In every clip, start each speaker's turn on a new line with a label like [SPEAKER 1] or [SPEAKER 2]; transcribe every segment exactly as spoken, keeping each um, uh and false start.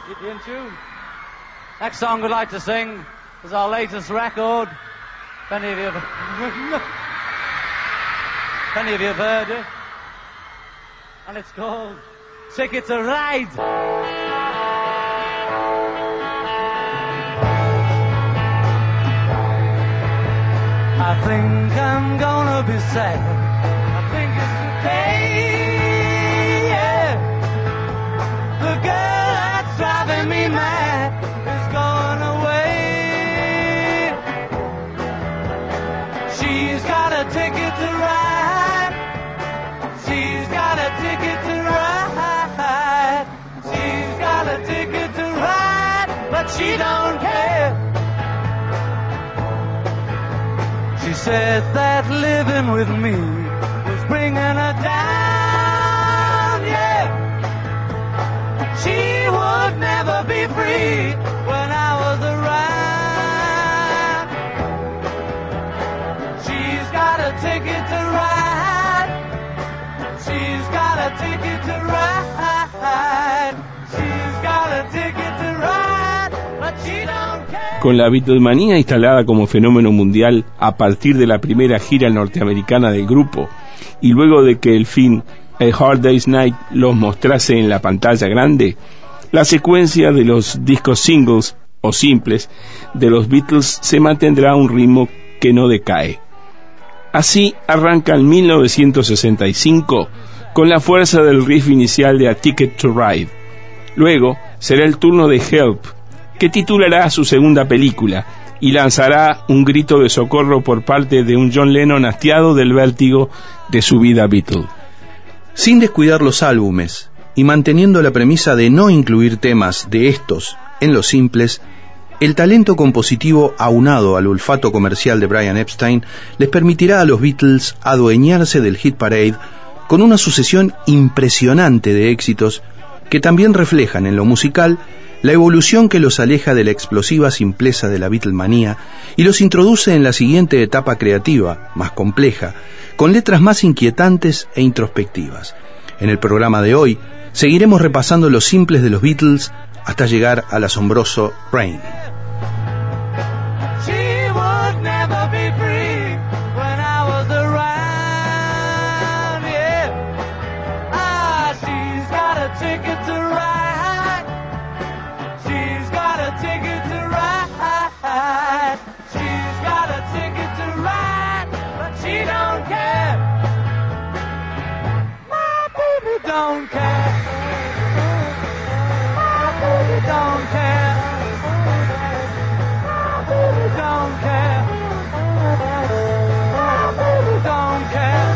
[SPEAKER 1] Keep you in tune. Next song we'd like to sing is our latest record. If any of you have, if any of you have heard it. And it's called Ticket to Ride. I think I'm gonna be sad. I think it's today, yeah. The girl that's driving me mad is going away. She's got a ticket to ride. She's got a ticket to ride. She's got a ticket to ride, but she don't care. She said that living with me was bringing her down, yeah. She would never be free when I was around. She's got a ticket to ride. She's got a ticket to ride. She's got a ticket to ride, but she don't care.
[SPEAKER 2] Con la Beatlemanía instalada como fenómeno mundial a partir de la primera gira norteamericana del grupo y luego de que el film A Hard Day's Night los mostrase en la pantalla grande, la secuencia de los discos singles o simples de los Beatles se mantendrá a un ritmo que no decae. Así arranca en mil novecientos sesenta y cinco con la fuerza del riff inicial de A Ticket to Ride. Luego será el turno de Help, que titulará su segunda película y lanzará un grito de socorro por parte de un John Lennon hastiado del vértigo de su vida Beatle.
[SPEAKER 3] Sin descuidar los álbumes y manteniendo la premisa de no incluir temas de estos en los simples, el talento compositivo aunado al olfato comercial de Brian Epstein les permitirá a los Beatles adueñarse del hit parade con una sucesión impresionante de éxitos que también reflejan en lo musical la evolución que los aleja de la explosiva simpleza de la Beatlemanía y los introduce en la siguiente etapa creativa, más compleja, con letras más inquietantes e introspectivas. En el programa de hoy seguiremos repasando los simples de los Beatles hasta llegar al asombroso Rain.
[SPEAKER 1] Don't care. My baby don't care. My baby don't care. My baby don't care.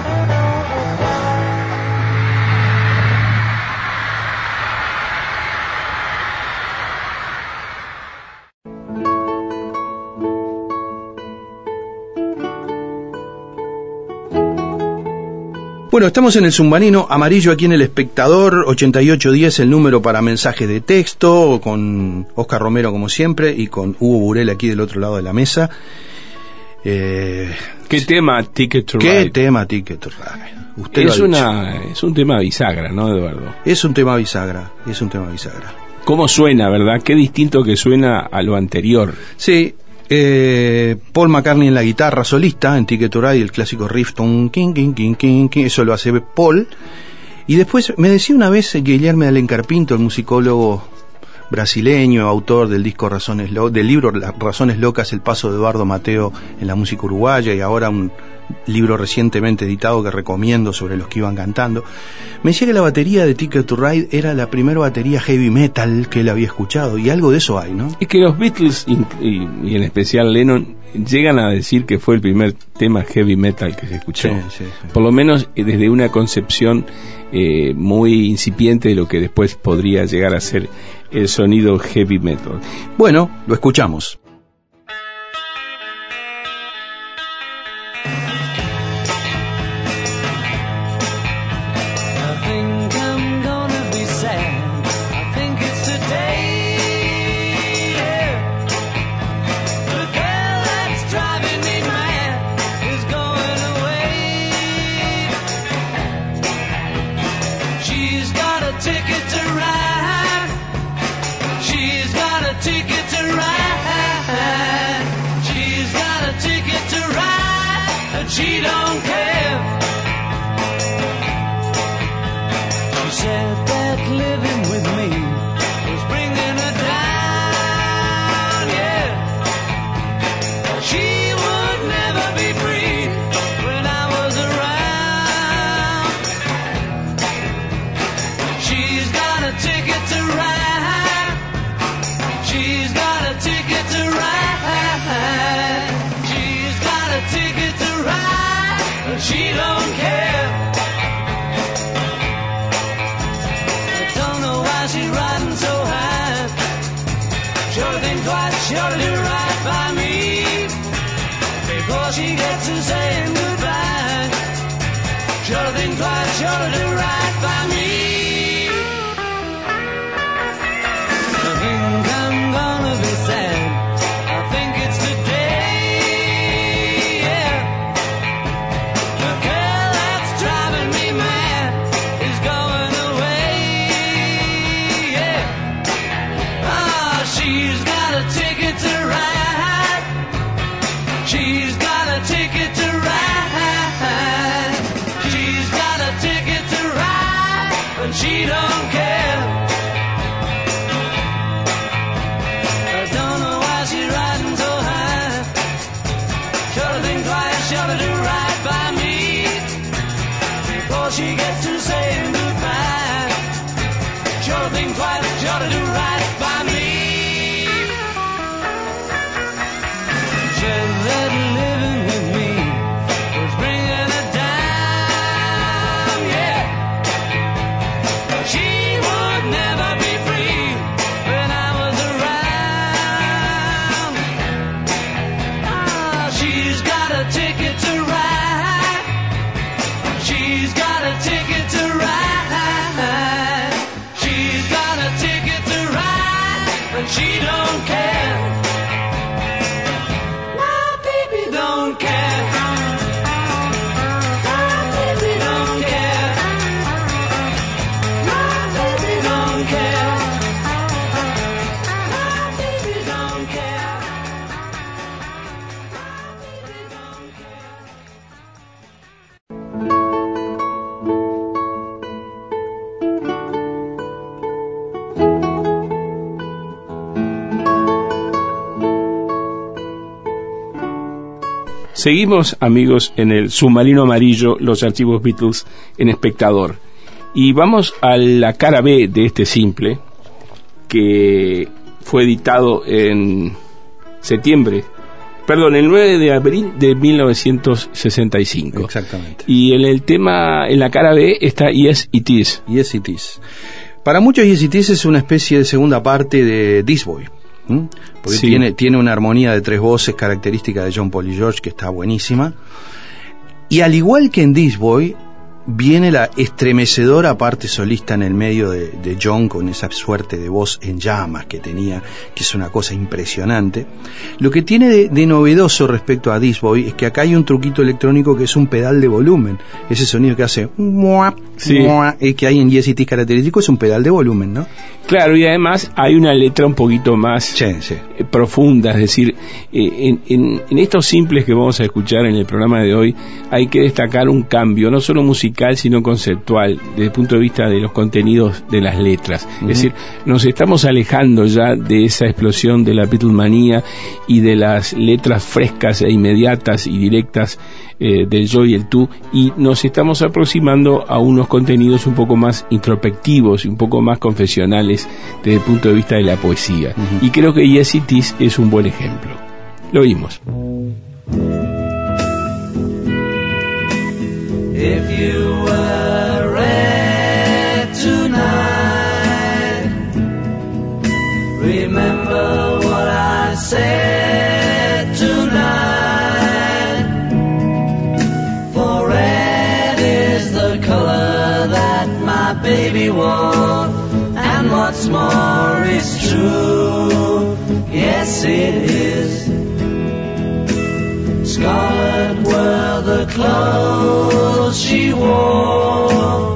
[SPEAKER 3] Bueno, estamos en el submarino amarillo aquí en El Espectador, ochenta y ocho diez el número para mensajes de texto, con Oscar Romero como siempre y con Hugo Burel aquí del otro lado de la mesa.
[SPEAKER 2] Eh, ¿Qué tema Ticket to Ride?
[SPEAKER 3] ¿Qué tema Ticket to Ride? Usted
[SPEAKER 2] es,
[SPEAKER 3] lo ha
[SPEAKER 2] una,
[SPEAKER 3] dicho.
[SPEAKER 2] es un tema bisagra, ¿no, Eduardo?
[SPEAKER 3] Es un tema bisagra, es un tema bisagra.
[SPEAKER 2] ¿Cómo suena, verdad? Qué distinto que suena a lo anterior.
[SPEAKER 3] Sí. Eh, Paul McCartney en la guitarra solista en Ticket to Ride, el clásico riff ton, king, king, king, king, king, eso lo hace Paul. Y después me decía una vez Guilherme Alencar Pinto, el musicólogo brasileño, autor del disco Razones Lo- del libro Razones Locas, el paso de Eduardo Mateo en la música uruguaya, y ahora un libro recientemente editado que recomiendo sobre los que iban cantando. Me decía que la batería de Ticket to Ride era la primera batería heavy metal que él había escuchado, y algo de eso hay, ¿no?
[SPEAKER 2] Es que los Beatles, y, y, y en especial Lennon, llegan a decir que fue el primer tema heavy metal que se escuchó.
[SPEAKER 3] Sí, sí, sí.
[SPEAKER 2] Por lo menos desde una concepción eh, muy incipiente de lo que después podría llegar a ser el sonido heavy metal.
[SPEAKER 3] Bueno, lo escuchamos.
[SPEAKER 1] she don't care. She said that living with me was bringing her down, yeah. She would never be free when I was around. She's got a ticket to ride. She's got a ticket to ride. She's got a ticket to ride, but she don't care. I don't know why she's riding so high. Sure think twice, sure do right by me before she gets to saying goodbye. Sure think twice, sure do right by me. I think I'm gonna be sad. I think it's today, yeah. The girl that's driving me mad is going away, yeah. Ah, she's got a ticket to ride. She's got a ticket to ride. She's got a ticket to ride, but she don't care. I don't know why she's riding so high. Sure to think twice, sure to do right by me before she gets to saying goodbye. Sure to think twice, sure to do right by me. Said that living with me was bringing her down, yeah. She would never be free when I was around. Ah, she's got a ticket to ride. She's got a ticket to ride. She's got a ticket to ride, but she don't care. My baby don't care. My baby don't care. My baby don't care. My baby don't care. My baby don't care.
[SPEAKER 2] Seguimos, amigos, en el submarino amarillo, los archivos Beatles en espectador. Y vamos a la cara B de este simple, que fue editado en septiembre, perdón, el nueve de abril de mil novecientos sesenta y cinco.
[SPEAKER 3] Exactamente.
[SPEAKER 2] Y en el tema, en la cara B está Yes It Is.
[SPEAKER 3] Yes It Is. Para muchos Yes It Is es una especie de segunda parte de This Boy. ¿Mm? Porque
[SPEAKER 2] Sí.
[SPEAKER 3] tiene, tiene una armonía de tres voces característica de John, Paul y George que está buenísima. Y al igual que en This Boy, viene la estremecedora parte solista en el medio de, de John, con esa suerte de voz en llamas que tenía, que es una cosa impresionante. Lo que tiene de, de novedoso respecto a This Boy es que acá hay un truquito electrónico que es un pedal de volumen. Ese sonido que hace muah,
[SPEAKER 2] Sí.
[SPEAKER 3] muah, eh, que hay en Yes It Is característico, es un pedal de volumen, ¿no?
[SPEAKER 2] Claro, y además hay una letra un poquito más
[SPEAKER 3] Sí, sí.
[SPEAKER 2] eh, profunda, es decir, eh, en, en, en estos simples que vamos a escuchar en el programa de hoy hay que destacar un cambio, no solo musical, sino conceptual, desde el punto de vista de los contenidos de las letras. Uh-huh. Es decir, nos estamos alejando ya de esa explosión de la Beatlemanía y de las letras frescas e inmediatas y directas eh, del yo y el tú, y nos estamos aproximando a unos contenidos un poco más introspectivos y un poco más confesionales desde el punto de vista de la poesía. Uh-huh. Y creo que Yes It Is es un buen ejemplo. Lo oímos.
[SPEAKER 1] If you were red tonight, remember what I said tonight. For red is the color that my baby wore, and what's more is true. Yes, it is. Scarlet were the clothes she wore.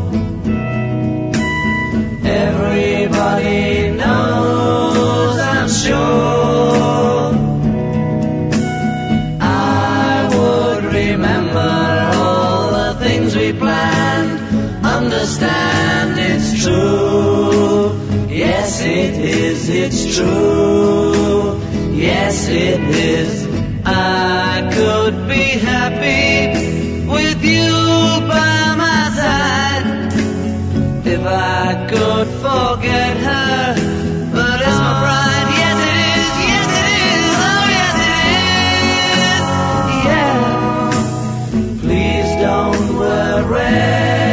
[SPEAKER 1] Everybody knows, I'm sure. I would remember Yes, it is, it's true. Yes, it is. I could be happy with you by my side if I could forget her, but it's my pride. Yes, it is, yes, it is, oh, yes, it is. Yeah, please don't worry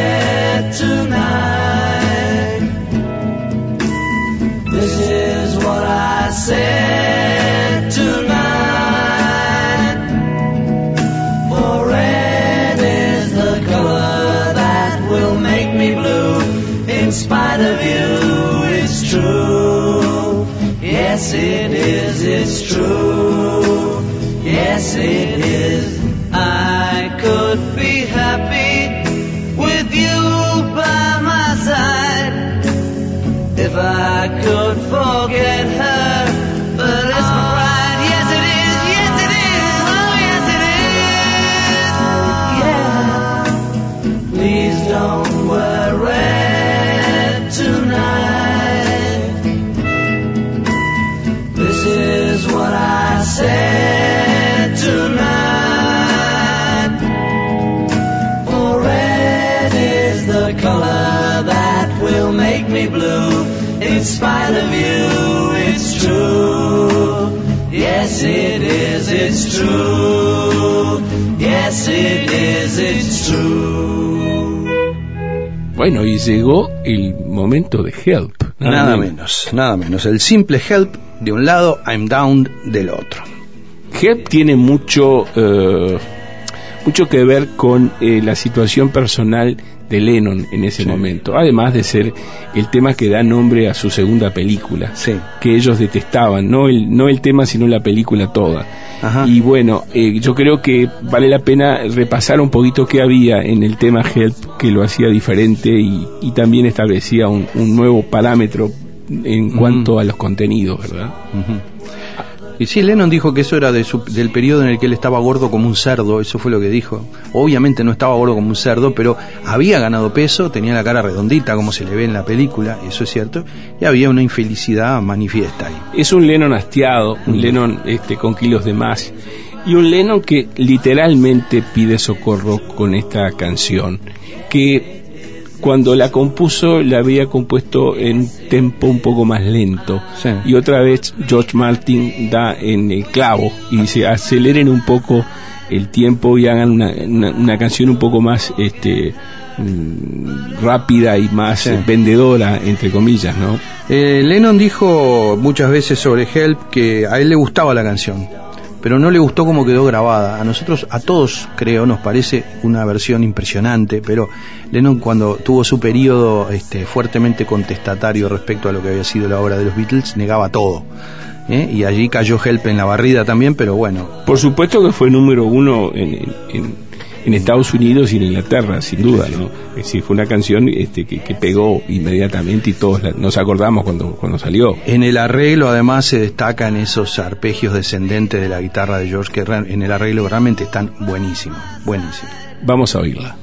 [SPEAKER 1] tonight. This is what I said tonight. For red is the color that will make me blue. In spite of you, it's true. Yes, it is, it's true. Yes, it is. I could be happy with you by my side if I could forget her, but it's my pride. Yes, it is, yes, it is, oh, yes, it is. Yeah, please don't worry tonight. This is what I said tonight. For red is the color that will make me blue. In spite of you, it's true. Yes, it is, it's true. Yes, it is, it's true.
[SPEAKER 2] Bueno, y llegó el momento de Help.
[SPEAKER 3] Nada, nada menos. menos, nada menos. El simple Help de un lado, I'm Down del otro.
[SPEAKER 2] Help tiene mucho, uh, mucho que ver con eh, la situación personal de Lennon en ese sí. momento, además de ser el tema que da nombre a su segunda película,
[SPEAKER 3] sí.
[SPEAKER 2] que ellos detestaban, no el, no el tema sino la película toda.
[SPEAKER 3] Ajá.
[SPEAKER 2] Y bueno, eh, yo creo que vale la pena repasar un poquito qué había en el tema Help que lo hacía diferente y, y también establecía un, un nuevo parámetro en uh-huh. cuanto a los contenidos, ¿verdad?
[SPEAKER 3] Uh-huh. Y sí, Lennon dijo que eso era de su, del periodo en el que él estaba gordo como un cerdo, eso fue lo que dijo. Obviamente no estaba gordo como un cerdo, pero había ganado peso, tenía la cara redondita como se le ve en la película, eso es cierto, y había una infelicidad manifiesta ahí.
[SPEAKER 2] Es un Lennon hastiado, un mm. Lennon este, con kilos de más, y un Lennon que literalmente pide socorro con esta canción, que cuando la compuso la había compuesto en tempo un poco más lento,
[SPEAKER 3] sí.
[SPEAKER 2] y otra vez George Martin da en el clavo y dice aceleren un poco el tiempo y hagan una, una, una canción un poco más este mm, rápida y más sí. vendedora, entre comillas, ¿no?
[SPEAKER 3] Eh, Lennon dijo muchas veces sobre Help que a él le gustaba la canción, pero no le gustó cómo quedó grabada. A nosotros, a todos, creo, nos parece una versión impresionante, pero Lennon, cuando tuvo su periodo este, fuertemente contestatario respecto a lo que había sido la obra de los Beatles, negaba todo. ¿eh? Y allí cayó Help en la barrida también, pero bueno.
[SPEAKER 2] Por supuesto que fue número uno en, en, en, en Estados Unidos y en Inglaterra, sin duda, ¿no? Es decir, fue una canción este, que, que pegó inmediatamente y todos la, nos acordamos cuando, cuando salió.
[SPEAKER 3] En el arreglo, además, se destacan esos arpegios descendentes de la guitarra de George, que en el arreglo realmente están buenísimos, buenísimos.
[SPEAKER 2] Vamos a oírla.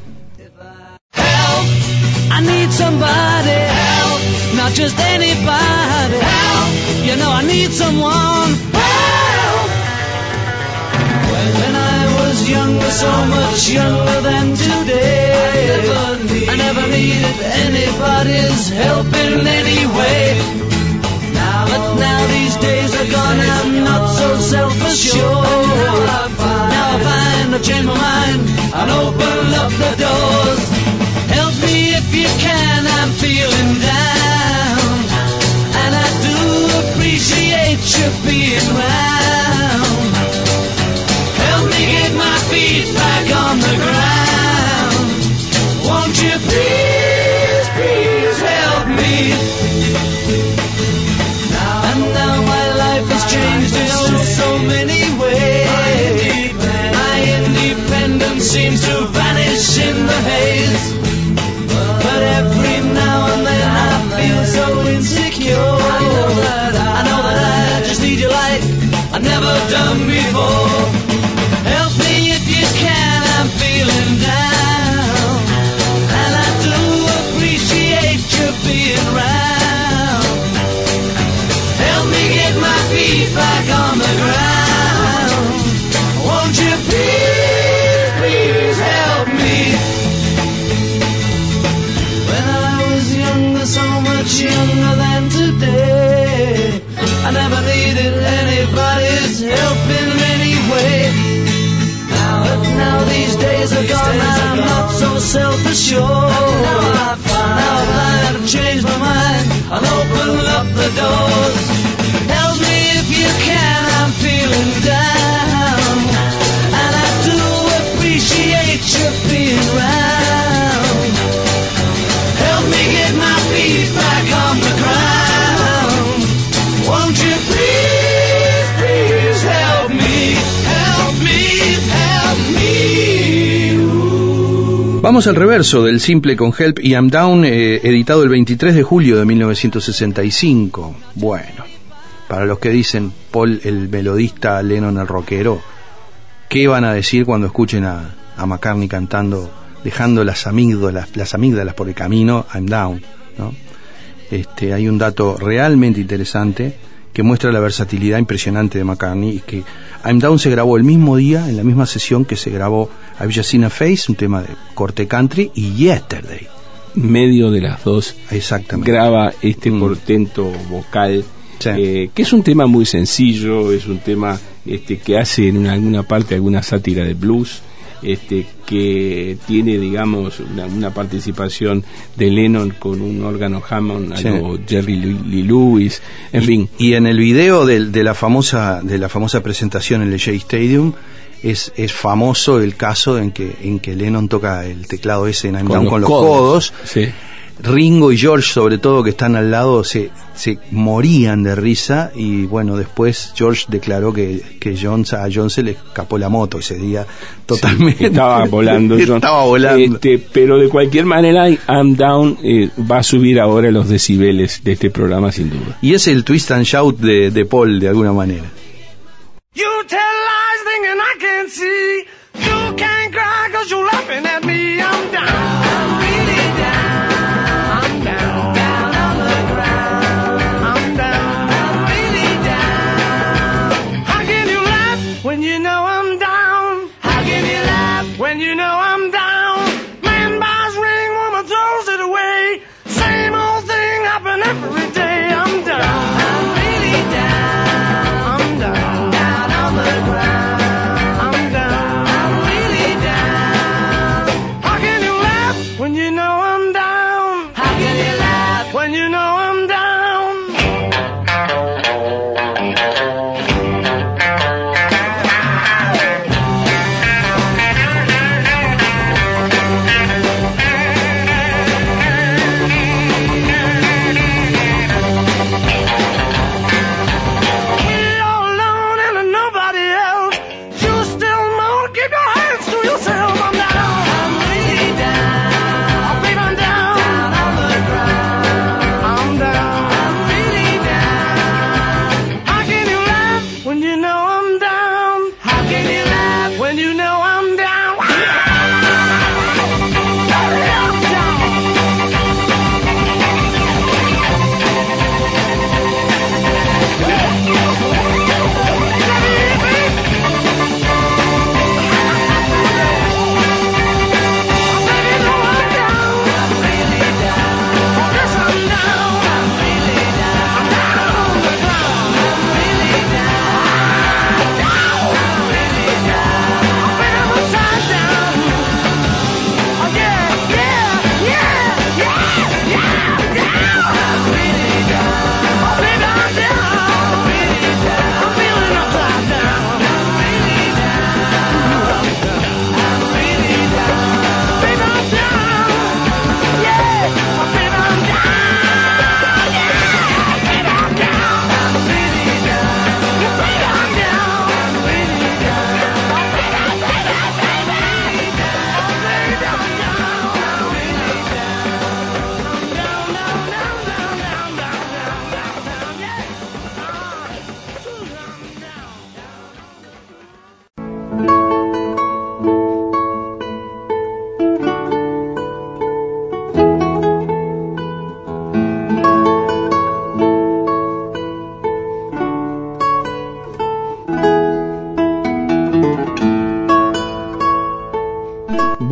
[SPEAKER 1] I need somebody help, not just anybody help. You know I need someone help. When I was younger, so much younger than today, I never, need, I never needed anybody's help in any way. Now, but now these days are gone, I'm not so self-assured. Now I find, now I find I've changed my mind and opened up the doors. Help me if you can, I'm feeling down, and I do appreciate you being round. Help me get my feet back on the ground. Won't you please, please help me? Now, and now my life has changed in oh so many ways. My independence seems to vanish in the haze. But every now and then I feel so insecure. I know that I, I know that I just need your light I've never done before. Help me if you can, I'm feeling down, and I do appreciate you being round. feet back on the ground. Won't you please, please help me? When I was younger, so much younger than today, I never needed anybody's help in any way. Now, but now these days are gone, I'm not so self-assured. Now I find, now I have changed my mind, I'll open up the doors. Help me if you can, I'm feeling down, and I do appreciate you being round. Help me get my feet back on the ground. Won't you please, please help me, help me, help me. Ooh.
[SPEAKER 3] Vamos al reverso del simple con Help y I'm Down, eh, editado el veintitrés de julio de mil novecientos sesenta y cinco. Bueno, para los que dicen Paul el melodista, Lennon el rockero, ¿qué van a decir cuando escuchen a, a McCartney cantando, dejando las amígdalas, las amígdalas por el camino, I'm Down, ¿no? Este, hay un dato realmente interesante que muestra la versatilidad impresionante de McCartney, y que I'm Down se grabó el mismo día, en la misma sesión que se grabó I've Just Seen a Face, un tema de corte country, y Yesterday.
[SPEAKER 2] Medio de las dos
[SPEAKER 3] Exactamente.
[SPEAKER 2] graba este
[SPEAKER 3] Mm.
[SPEAKER 2] portento vocal,
[SPEAKER 3] Sí.
[SPEAKER 2] eh, que es un tema muy sencillo, es un tema este, que hace en una, alguna parte alguna sátira de blues, este, que tiene, digamos, una, una participación de Lennon con un órgano Hammond,
[SPEAKER 3] Sí.
[SPEAKER 2] algo Jerry Lee Lewis, en
[SPEAKER 3] y,
[SPEAKER 2] fin.
[SPEAKER 3] y en el video de, de la famosa de la famosa presentación en el Shea Stadium es, es famoso el caso en que en que Lennon toca el teclado ese en I'm Down con los codos.
[SPEAKER 2] Sí.
[SPEAKER 3] Ringo y George, sobre todo, que están al lado, se, se morían de risa, y bueno, después George declaró que, que John, a John se le escapó la moto ese día totalmente.
[SPEAKER 2] Sí, estaba volando John.
[SPEAKER 3] Estaba volando.
[SPEAKER 2] Este, pero de cualquier manera I'm Down eh, va a subir ahora los decibeles de este programa sin duda.
[SPEAKER 3] Y es el twist and shout de, de Paul, de alguna manera.
[SPEAKER 1] You tell lies thinking I can't see. You can't cry cause you're laughing at me. I'm down, I'm really down. I'm down, down on the ground. I'm down, I'm really down. How can you laugh when you know I'm down? How can you laugh when you know I'm down? Man buys ring, woman throws it away. Same old thing happen every day. I'm down, I'm really down. I'm down, down on the ground. I'm down.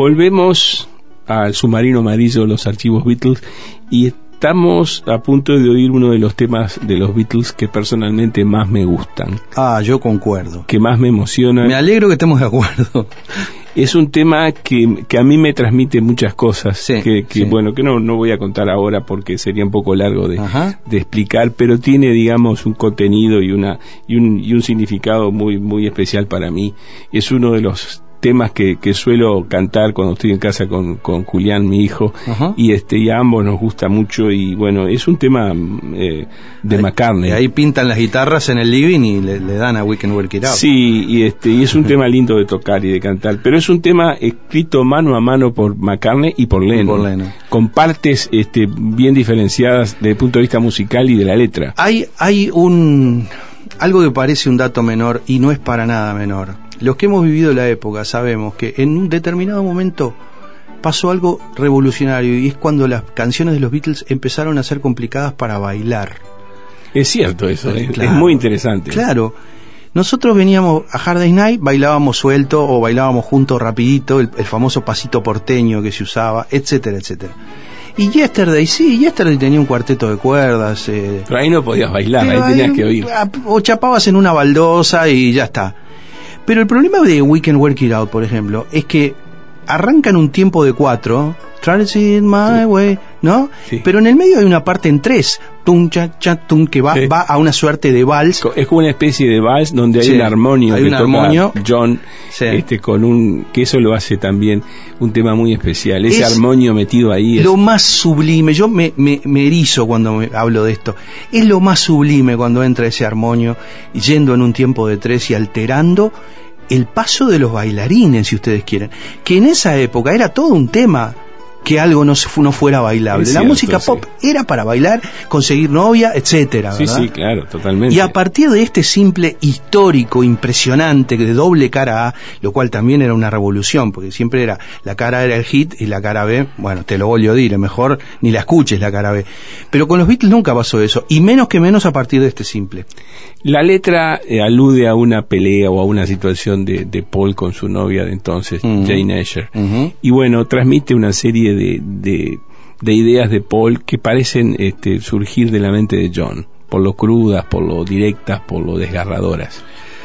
[SPEAKER 2] Volvemos al submarino amarillo, los archivos Beatles, y estamos a punto de oír uno de los temas de los Beatles que personalmente más me gustan.
[SPEAKER 3] Ah, yo concuerdo.
[SPEAKER 2] Que más me emocionan.
[SPEAKER 3] Me alegro que estemos de acuerdo.
[SPEAKER 2] Es un tema que, que a mí me transmite muchas cosas,
[SPEAKER 3] sí,
[SPEAKER 2] que, que
[SPEAKER 3] sí.
[SPEAKER 2] bueno, que no, no voy a contar ahora porque sería un poco largo de, de explicar, pero tiene, digamos, un contenido y una y un, y un significado muy muy especial para mí. Es uno de los temas que, que suelo cantar cuando estoy en casa con, con Julián, mi hijo, uh-huh. y este y a ambos nos gusta mucho, y bueno, es un tema eh, de
[SPEAKER 3] ahí,
[SPEAKER 2] McCartney.
[SPEAKER 3] Ahí pintan las guitarras en el living y le, le dan a We Can Work It Out.
[SPEAKER 2] Sí, y este y es un tema lindo de tocar y de cantar, pero es un tema escrito mano a mano por McCartney y por Lennon,
[SPEAKER 3] por Lennon.
[SPEAKER 2] con partes este, bien diferenciadas desde el punto de vista musical y de la letra.
[SPEAKER 3] Hay, hay un algo que parece un dato menor y no es para nada menor. Los que hemos vivido la época sabemos que en un determinado momento pasó algo revolucionario, y es cuando las canciones de los Beatles empezaron a ser complicadas para bailar.
[SPEAKER 2] Es cierto eso, es,
[SPEAKER 3] claro,
[SPEAKER 2] es muy interesante.
[SPEAKER 3] Claro, nosotros veníamos a Hard Day's Night, bailábamos suelto o bailábamos juntos rapidito, el, el famoso pasito porteño que se usaba, etcétera, etcétera. Y Yesterday, sí, Yesterday tenía un cuarteto de cuerdas. Eh,
[SPEAKER 2] pero ahí no podías bailar, ahí tenías ahí, que oír.
[SPEAKER 3] O chapabas en una baldosa y ya está. Pero el problema de We Can Work It Out, por ejemplo, es que arrancan un tiempo de cuatro, try to see it my sí. way, ¿no? Sí. Pero en el medio hay una parte en tres, tum, cha, cha, tum, que va, sí. va a una suerte de vals.
[SPEAKER 2] Es como una especie de vals donde hay sí. un armonio
[SPEAKER 3] hay
[SPEAKER 2] que
[SPEAKER 3] un
[SPEAKER 2] toca
[SPEAKER 3] armonio.
[SPEAKER 2] John, sí. este, con un, que eso lo hace también un tema muy especial, ese es armonio metido ahí.
[SPEAKER 3] Lo
[SPEAKER 2] es...
[SPEAKER 3] más sublime, yo me, me, me erizo cuando me hablo de esto, es lo más sublime cuando entra ese armonio, yendo en un tiempo de tres y alterando el paso de los bailarines, si ustedes quieren, que en esa época era todo un tema que algo no, no fuera bailable.
[SPEAKER 2] Es
[SPEAKER 3] la
[SPEAKER 2] cierto,
[SPEAKER 3] música pop
[SPEAKER 2] sí.
[SPEAKER 3] era para bailar, conseguir novia, etcétera,
[SPEAKER 2] sí,
[SPEAKER 3] ¿verdad?
[SPEAKER 2] Sí, claro, totalmente.
[SPEAKER 3] Y a partir de este simple histórico impresionante de doble cara A, lo cual también era una revolución, porque siempre era la cara A era el hit y la cara B, bueno, te lo voy a decir, mejor ni la escuches la cara B. Pero con los Beatles nunca pasó eso, y menos que menos a partir de este simple.
[SPEAKER 2] La letra eh, alude a una pelea o a una situación de, de Paul con su novia de entonces, uh-huh. Jane Asher, uh-huh. y bueno, transmite una serie de, de, de ideas de Paul que parecen este, surgir de la mente de John, por lo crudas, por lo directas, por lo desgarradoras.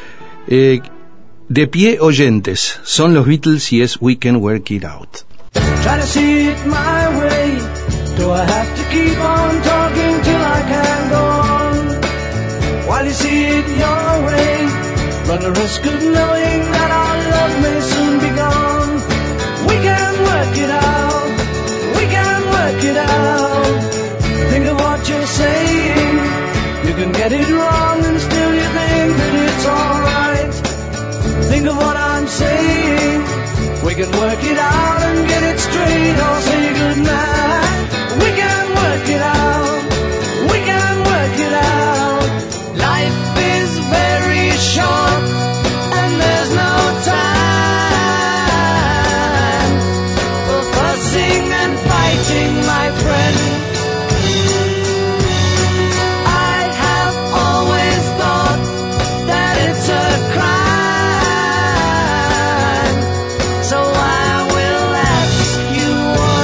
[SPEAKER 3] Eh, de pie, oyentes, son los Beatles y es We Can Work It Out.
[SPEAKER 1] Try to see it my way. Do I have to keep on talking till I can go on? While you see it your way, run the risk of knowing that our love may soon be gone. We can work it out, we can work it out. Think of what you're saying, you can get it wrong and still you think that it's alright. Think of what I'm saying, we can work it out and get it straight or say goodnight. We can work it out, we can work it out. Life is very short and there's no time for fussing and fighting, my friend. I have always thought that it's a crime, so I will ask you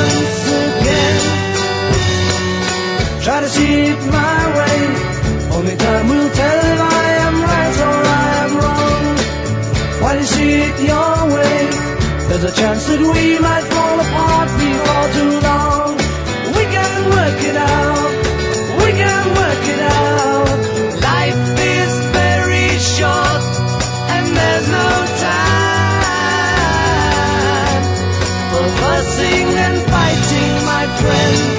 [SPEAKER 1] once again. Try to see it my way, only time will tell if I am right or I am wrong. While you see it your way, there's a chance that we might fall apart before too long. We can work it out, we can work it out. Life is very short and there's no time for fussing and fighting, my friend.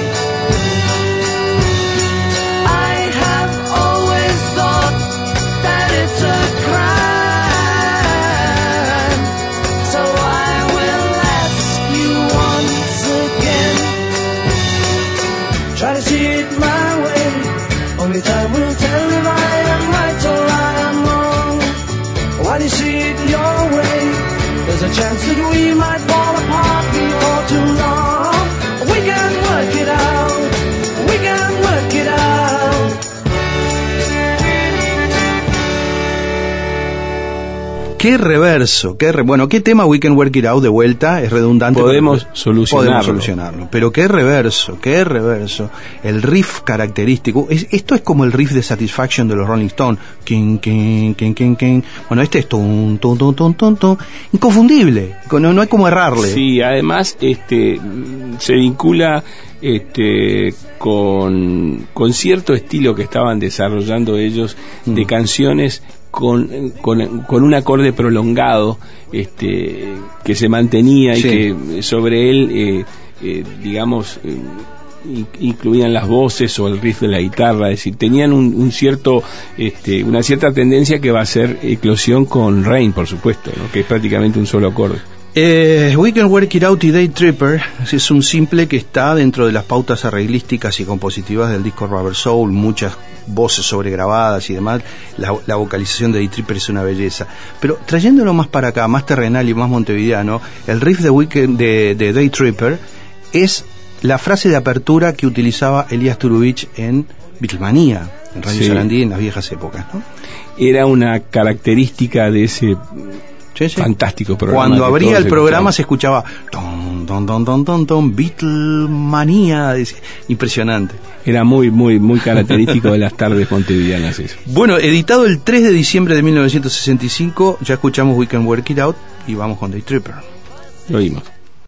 [SPEAKER 1] Try to see it my way, only time will tell if I am right or I am wrong. While you see it your way, there's a chance that we might fall apart before too long. We can work it out, we can work it out.
[SPEAKER 3] Qué reverso, qué re... bueno, qué tema We Can Work It Out de vuelta, es redundante.
[SPEAKER 2] Podemos
[SPEAKER 3] pero...
[SPEAKER 2] solucionarlo.
[SPEAKER 3] Podemos solucionarlo, pero qué reverso, qué reverso. El riff característico, es, esto es como el riff de Satisfaction de los Rolling Stones. King, king, king, king, king. Bueno, este es tum, tum, tum, tum, tum, tum. Inconfundible, no, no hay como errarle.
[SPEAKER 2] Sí, además este se vincula este con, con cierto estilo que estaban desarrollando ellos de mm. canciones con, con, con un acorde prolongado este que se mantenía y sí. que sobre él eh, eh, digamos eh, incluían las voces o el riff de la guitarra, es decir, tenían un, un cierto este, una cierta tendencia que va a ser eclosión con Rain, por supuesto, ¿no? Que es prácticamente un solo acorde.
[SPEAKER 3] Eh, We Can Work It Out y Day Tripper es un simple que está dentro de las pautas arreglísticas y compositivas del disco Rubber Soul, muchas voces sobregrabadas y demás. La, la vocalización de Day Tripper es una belleza, pero trayéndolo más para acá, más terrenal y más montevideano, el riff de, Weekend, de, de Day Tripper es la frase de apertura que utilizaba Elías Turubich en Beatlemania, en Radio sí. Sarandí en las viejas épocas, ¿no?
[SPEAKER 2] Era una característica de ese sí, sí. fantástico programa.
[SPEAKER 3] Cuando abría el programa se escuchaba ton, ton, ton, ton, ton, ton, Beatlemania, impresionante.
[SPEAKER 2] Era muy, muy, muy característico de las tardes montevideanas eso.
[SPEAKER 3] Bueno, editado el tres de diciembre de mil novecientos sesenta y cinco, ya escuchamos We Can Work It Out y vamos con Day Tripper.
[SPEAKER 2] Lo oímos.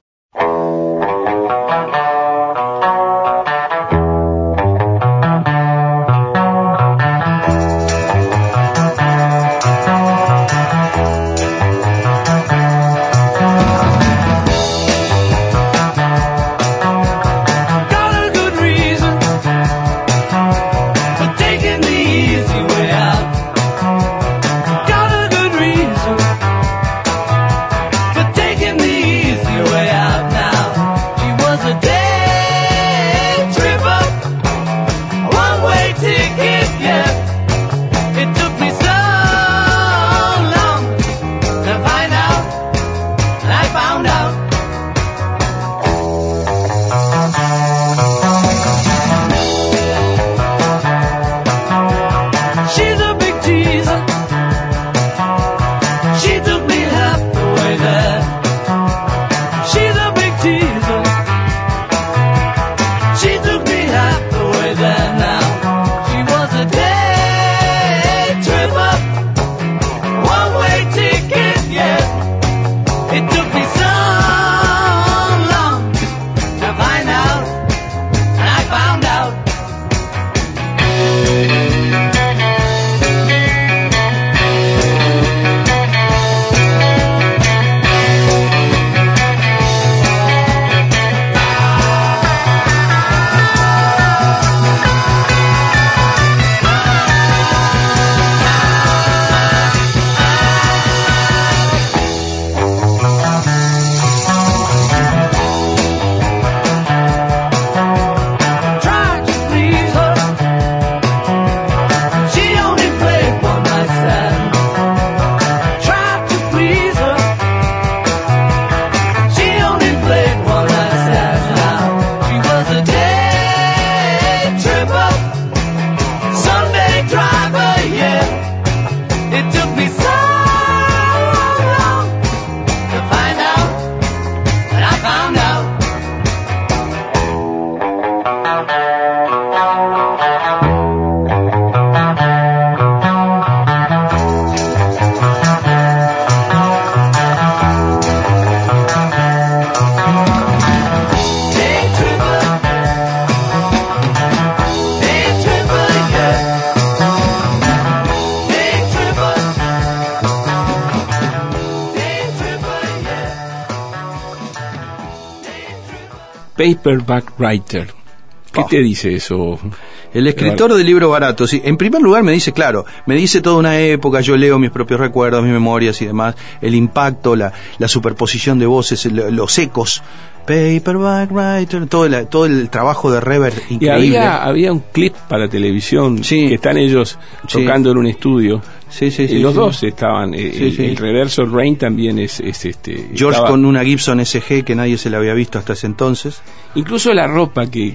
[SPEAKER 2] Paperback Writer. ¿Qué oh. te dice eso?
[SPEAKER 3] El escritor del libro barato. Sí, en primer lugar me dice, claro, me dice toda una época, yo leo mis propios recuerdos, mis memorias y demás, el impacto, la, la superposición de voces, el, los ecos. Paperback Writer, todo el, todo el trabajo de Rever increíble.
[SPEAKER 2] Y había, había un clip para televisión sí. que están ellos tocando sí. en un estudio.
[SPEAKER 3] Sí, sí, sí,
[SPEAKER 2] y los
[SPEAKER 3] sí.
[SPEAKER 2] dos estaban. Sí, el,
[SPEAKER 3] sí.
[SPEAKER 2] el reverso Rain también es, es este.
[SPEAKER 3] George
[SPEAKER 2] estaba,
[SPEAKER 3] con una Gibson S G que nadie se le había visto hasta ese entonces.
[SPEAKER 2] Incluso la ropa que, que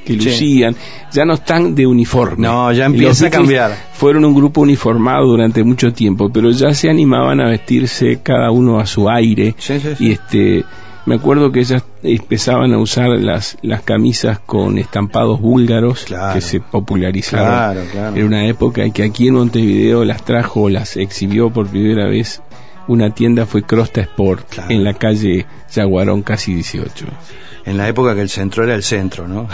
[SPEAKER 2] que lucían, sí. ya no están de uniforme.
[SPEAKER 3] No, ya empieza a cambiar.
[SPEAKER 2] Fueron un grupo uniformado durante mucho tiempo, pero ya se animaban a vestirse cada uno a su aire.
[SPEAKER 3] Sí, sí, sí.
[SPEAKER 2] Y este, me acuerdo que ellas empezaban a usar las, las camisas con estampados búlgaros, claro, que se popularizaron
[SPEAKER 3] claro, claro.
[SPEAKER 2] en una época y que aquí en Montevideo las trajo, las exhibió por primera vez. Una tienda fue Crosta Sport, claro, en la calle Yaguarón, casi dieciocho.
[SPEAKER 3] En la época que el centro era el centro, ¿no?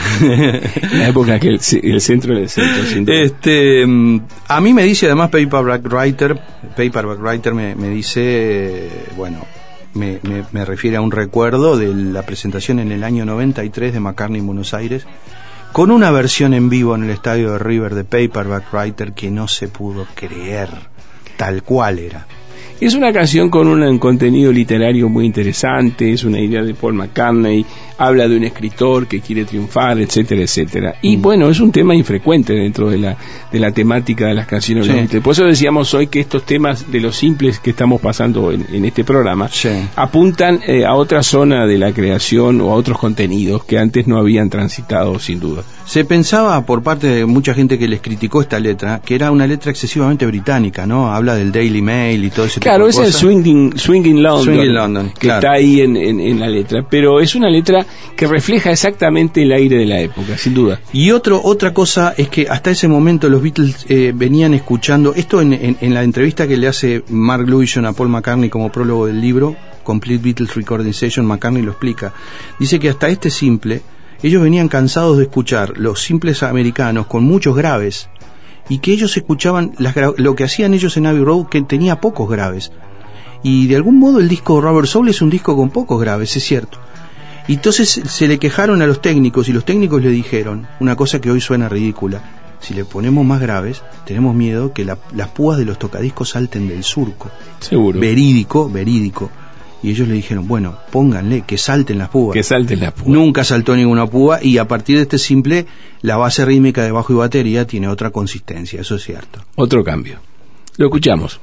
[SPEAKER 2] En la época que el, el centro era el centro, sin duda.
[SPEAKER 3] Este, a mí me dice, además, Paperback Writer, Paperback Writer me, me dice, bueno, me, me, me refiere a un recuerdo de la presentación en el año noventa y tres de McCartney en Buenos Aires, con una versión en vivo en el estadio de River de Paperback Writer que no se pudo creer, tal cual era.
[SPEAKER 2] Es una canción con un contenido literario muy interesante, es una idea de Paul McCartney, habla de un escritor que quiere triunfar, etcétera, etcétera. Y mm. bueno, es un tema infrecuente dentro de la de la temática de las canciones. Sí. Por eso decíamos hoy que estos temas de los simples que estamos pasando en, en este programa, sí, apuntan eh, a otra zona de la creación o a otros contenidos que antes no habían transitado, sin duda.
[SPEAKER 3] Se pensaba por parte de mucha gente que les criticó esta letra, que era una letra excesivamente británica, ¿no? Habla del Daily Mail y todo ese
[SPEAKER 2] Claro, es el Swinging, Swinging London,
[SPEAKER 3] Swinging London
[SPEAKER 2] que
[SPEAKER 3] claro.
[SPEAKER 2] está ahí en, en, en la letra, pero es una letra que refleja exactamente el aire de la época, sin duda.
[SPEAKER 3] Y otro, otra cosa es que hasta ese momento los Beatles eh, venían escuchando, esto en, en, en la entrevista que le hace Mark Lewison a Paul McCartney como prólogo del libro, Complete Beatles Recording Session, McCartney lo explica, dice que hasta este simple, ellos venían cansados de escuchar los simples americanos con muchos graves, y que ellos escuchaban las gra- lo que hacían ellos en Abbey Road, que tenía pocos graves, y de algún modo el disco Rubber Soul es un disco con pocos graves, es cierto. Y entonces se le quejaron a los técnicos, y los técnicos le dijeron una cosa que hoy suena ridícula: si le ponemos más graves, tenemos miedo que la, las púas de los tocadiscos salten del surco.
[SPEAKER 2] Seguro.
[SPEAKER 3] Verídico, verídico. Y ellos le dijeron, bueno, pónganle, que salten las púas.
[SPEAKER 2] Que salten las púas.
[SPEAKER 3] Nunca saltó ninguna púa, y a partir de este simple, la base rítmica de bajo y batería tiene otra consistencia, eso es cierto.
[SPEAKER 2] Otro cambio. Lo escuchamos.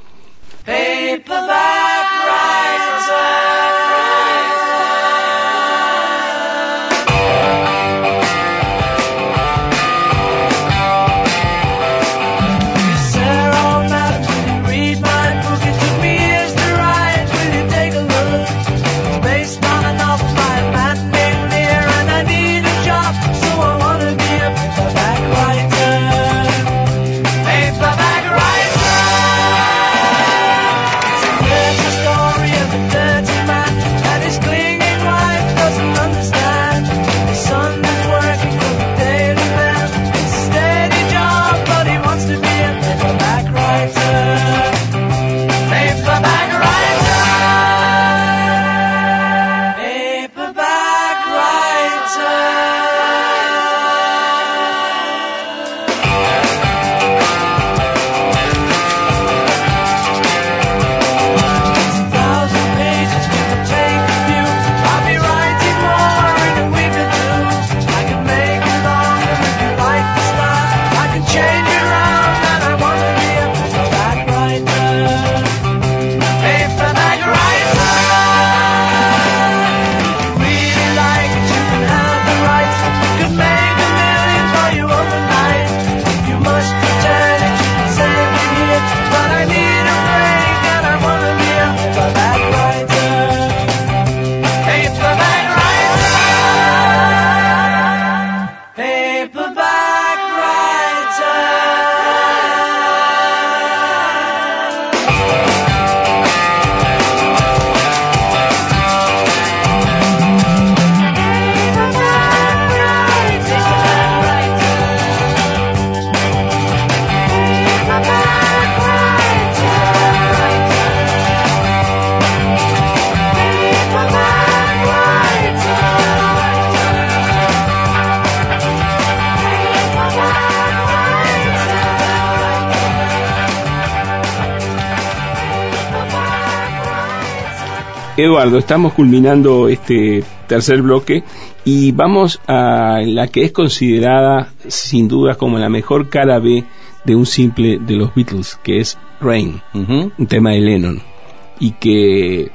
[SPEAKER 2] Eduardo, estamos culminando este tercer bloque y vamos a la que es considerada sin duda como la mejor cara B de un simple de los Beatles, que es Rain, uh-huh. un tema de Lennon, y que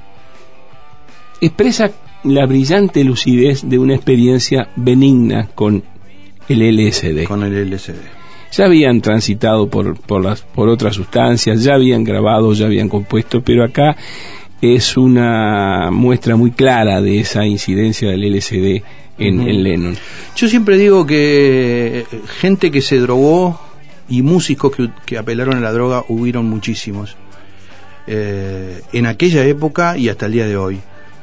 [SPEAKER 2] expresa la brillante lucidez de una experiencia benigna con el L S D.
[SPEAKER 3] Con el L S D.
[SPEAKER 2] Ya habían transitado por, por, las, por otras sustancias, ya habían grabado, ya habían compuesto, pero acá es una muestra muy clara de esa incidencia del L S D en, uh-huh. en Lennon.
[SPEAKER 3] Yo siempre digo que gente que se drogó y músicos que, que apelaron a la droga hubieron muchísimos. Eh, en aquella época y hasta el día de hoy.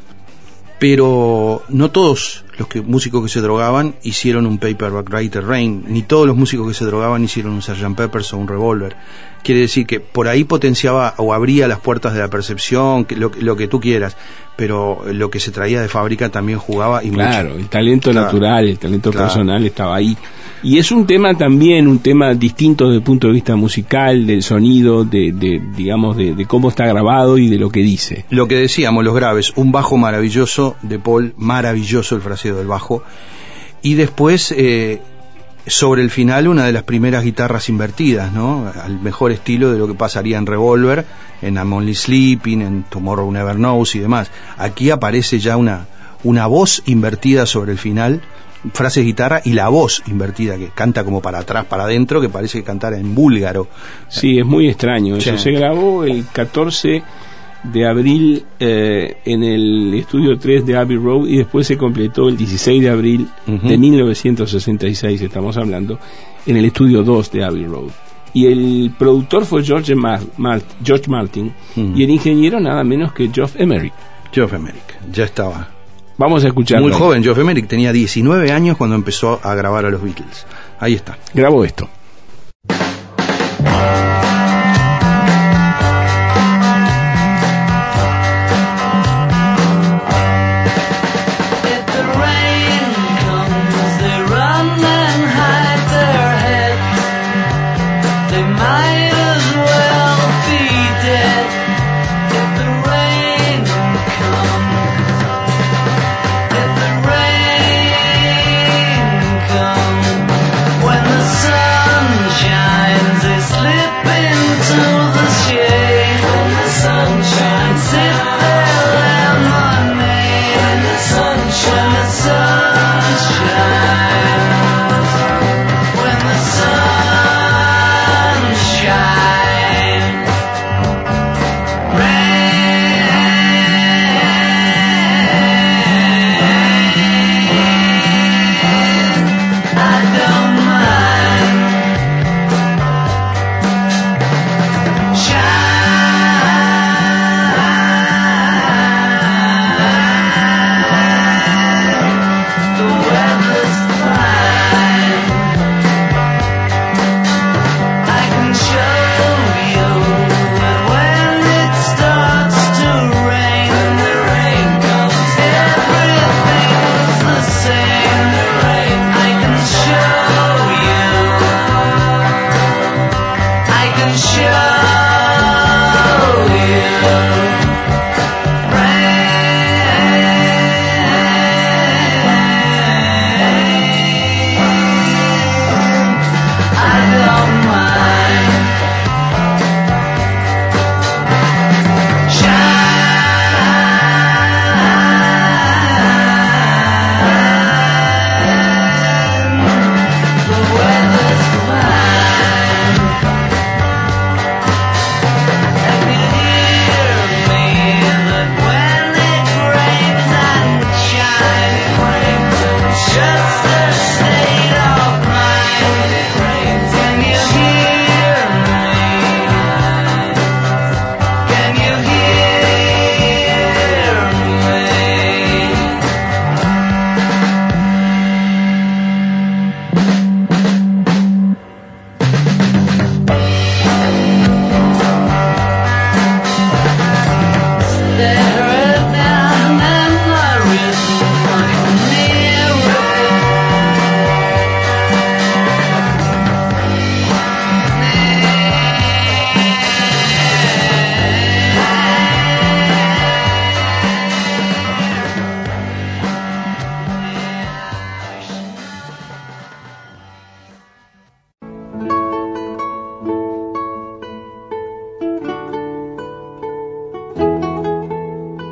[SPEAKER 3] Pero no todos los que, músicos que se drogaban hicieron un Paperback Writer Rain, ni todos los músicos que se drogaban hicieron un sergeant Pepper's o un Revolver. Quiere decir que por ahí potenciaba o abría las puertas de la percepción, que lo, lo que tú quieras, pero lo que se traía de fábrica también jugaba y
[SPEAKER 2] claro,
[SPEAKER 3] mucho.
[SPEAKER 2] El talento claro. natural, el talento
[SPEAKER 3] claro.
[SPEAKER 2] personal estaba ahí. Y es un tema también, un tema distinto desde el punto de vista musical, del sonido, de, de digamos, de, de cómo está grabado y de lo que dice.
[SPEAKER 3] Lo que decíamos, los graves, un bajo maravilloso de Paul, maravilloso el fraseo del bajo, y después, eh, sobre el final, una de las primeras guitarras invertidas, ¿no? Al mejor estilo de lo que pasaría en Revolver, en I'm Only Sleeping, en Tomorrow Never Knows y demás. Aquí aparece ya una, una voz invertida sobre el final, frases de guitarra y la voz invertida que canta como para atrás, para adentro, que parece que cantara en búlgaro.
[SPEAKER 2] Sí, es muy extraño. Eso sí. Se grabó el catorce de abril eh, en el estudio tres de Abbey Road y después se completó el dieciséis de abril uh-huh. de mil novecientos sesenta y seis, estamos hablando, en el estudio dos de Abbey Road. Y el productor fue George, Mar- Mar- George Martin uh-huh. y el ingeniero nada menos que Geoff Emerick.
[SPEAKER 3] Geoff Emerick, ya estaba.
[SPEAKER 2] Vamos a escuchar.
[SPEAKER 3] Muy joven, Geoff Emerick tenía diecinueve años cuando empezó a grabar a los Beatles. Ahí está.
[SPEAKER 2] Grabó esto.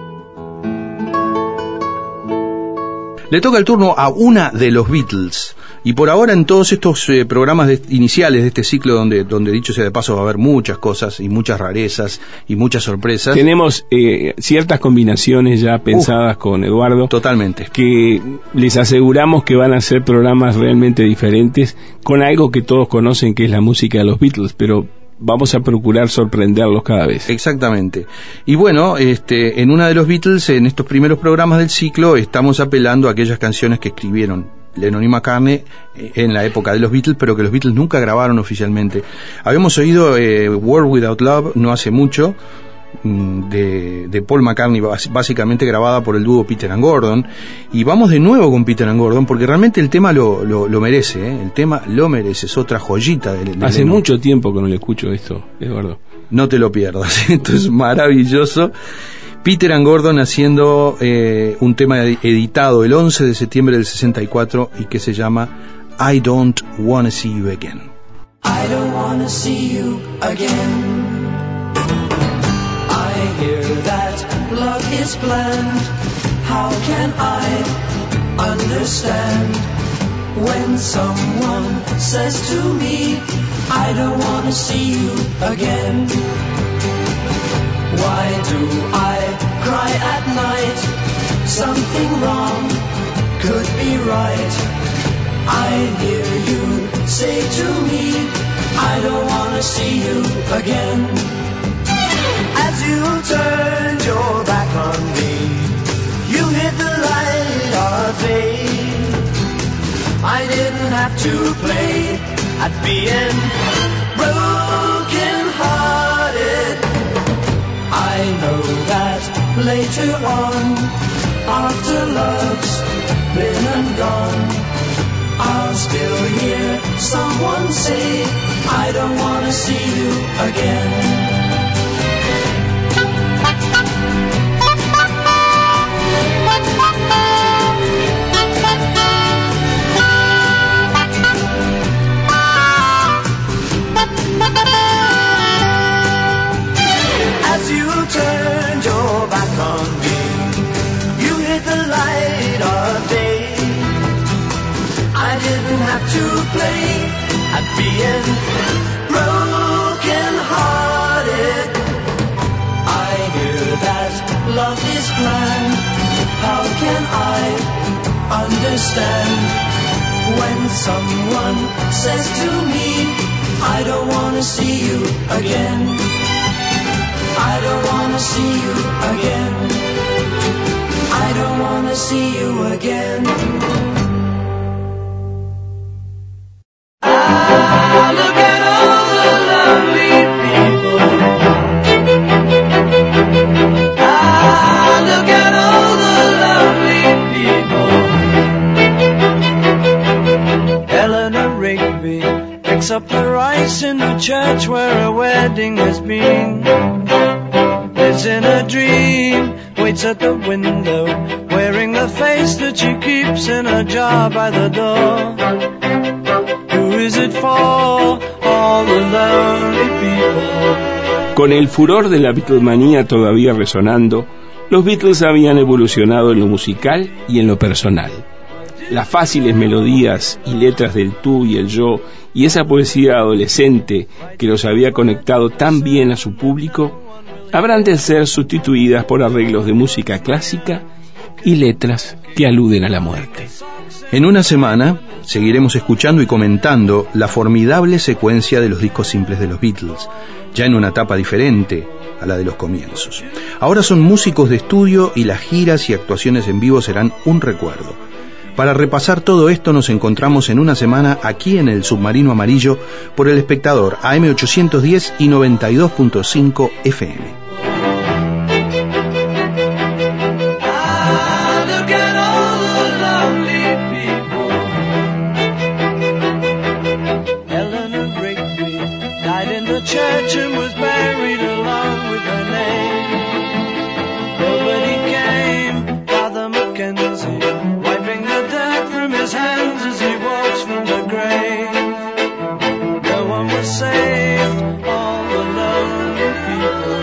[SPEAKER 3] Le toca el turno a una de los Beatles, Y por ahora en todos estos eh, programas de, iniciales de este ciclo, donde, donde dicho sea de paso va a haber muchas cosas y muchas rarezas y muchas sorpresas.
[SPEAKER 2] Tenemos eh, ciertas combinaciones ya pensadas uh, con Eduardo.
[SPEAKER 3] Totalmente.
[SPEAKER 2] Que les aseguramos que van a ser programas realmente diferentes, con algo que todos conocen que es la música de los Beatles, pero vamos a procurar sorprenderlos cada vez.
[SPEAKER 3] Exactamente. Y bueno, este, en una de los Beatles, en estos primeros programas del ciclo, estamos apelando a aquellas canciones que escribieron Lennon y McCartney en la época de los Beatles, pero que los Beatles nunca grabaron oficialmente. Habíamos oído eh, World Without Love no hace mucho, de, de Paul McCartney, básicamente grabada por el dúo Peter and Gordon, y vamos de nuevo con Peter and Gordon porque realmente el tema lo, lo, lo merece, ¿eh? El tema lo merece, es otra joyita de, de
[SPEAKER 2] hace
[SPEAKER 3] Lennon.
[SPEAKER 2] Mucho tiempo que no le escucho esto, Eduardo.
[SPEAKER 3] No te lo pierdas, esto es maravilloso. Peter and Gordon haciendo eh, un tema editado el once de septiembre del sesenta y cuatro y que se llama I Don't Wanna See You Again.
[SPEAKER 4] I don't wanna see you again. I hear that love is blind. How can I understand when someone says to me, I don't wanna see you again? Why do I cry at night? Something wrong could be right. I hear you say to me, I don't wanna see you again. As you turned your back on me, you hit the light of day. I didn't have to play at being broken hearted. I know that later on, after love's been and gone, I'll still hear someone say, I don't wanna see you again. As you turned your back on me, you hit the light of day. I didn't have to play at being broken hearted. I hear that love is blind. How can I understand when someone says to me, I don't wanna see you again? I don't wanna see you again. I don't wanna see you again. Ah, look at all the lovely people. Ah, look at all the lovely people. Eleanor Rigby picks up the rice in the church where a wedding has been. Lives in a dream, waits at the window, wearing the face that she keeps in a jar by the door. Who is it for? All the lonely people.
[SPEAKER 2] Con el furor de la Beatlemanía todavía resonando, los Beatles habían evolucionado en lo musical y en lo personal. Las fáciles melodías y letras del tú y el yo y esa poesía adolescente que los había conectado tan bien a su público habrán de ser sustituidas por arreglos de música clásica y letras que aluden a la muerte.
[SPEAKER 3] En una semana seguiremos escuchando y comentando la formidable secuencia de los discos simples de los Beatles, ya en una etapa diferente a la de los comienzos. Ahora son músicos de estudio y las giras y actuaciones en vivo serán un recuerdo. Para repasar todo esto nos encontramos en una semana aquí en el Submarino Amarillo por El Espectador A M ochocientos diez y noventa y dos punto cinco F M.
[SPEAKER 4] Church and was buried along with her name. Nobody came, Father Mackenzie, wiping the dirt from his hands as he walks from the grave. No one was saved, all the lonely people.